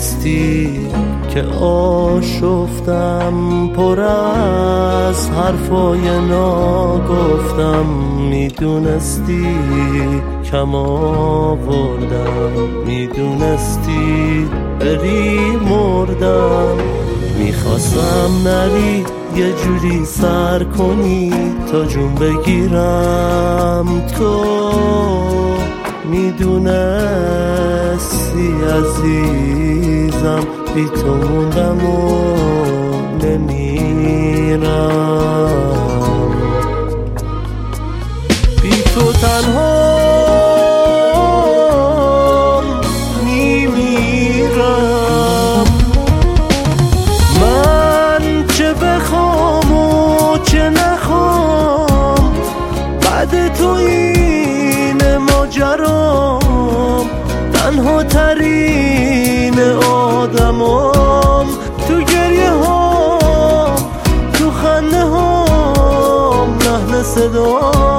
میدونستی که آشفتم، پر از حرفای ناگفتم، میدونستی کم آوردم، میدونستی بری مردم. میخواستم نری یه جوری سر کنی تا جون بگیرم، تو میدونستی عزیزم بی تو موندم و نمیرم، بی تو تنها میمیرم. من چه بخوام و چه نخوام، بعد تو این ماجرام، تنها ترین آدمام، تو گریه هام، تو خنده هام، لحن صدام